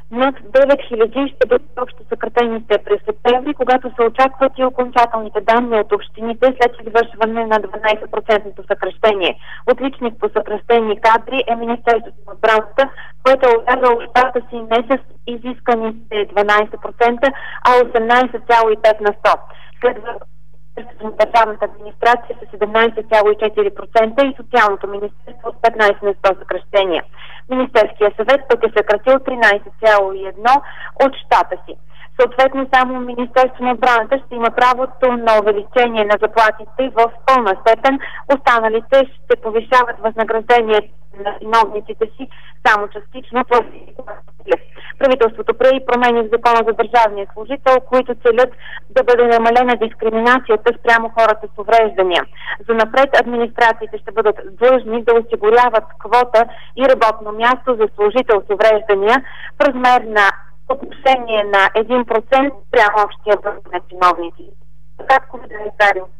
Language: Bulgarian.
Над 9000 ще бъдат общо съкратените през септември, когато се очакват и окончателните данни от общините след извършване на 12% съкращение. Отличник по съкратени кадри е Министерството на отбраната, което е отказало щата си не с изисканите 12%, а 18,5 на 100. Следва на държавната администрация с 17,4% и социалното министерство с 15 на 100 съкращения. Министерския съвет пък е съкратил 13,1 от щата си. Съответно, само Министерство на отбраната ще има правото на увеличение на заплатите в пълна степен. Останалите ще повишават възнаграждението на чиновниците си само частично. Правителството прие промени в закона за държавния служител, които целят да бъде намалена дискриминацията спрямо хората с увреждания. Занапред администрациите ще бъдат длъжни да осигуряват квота и работно място за служител с увреждания в размер на отношение на 1% прямо общия брой на чиновници. Кратко ви да ви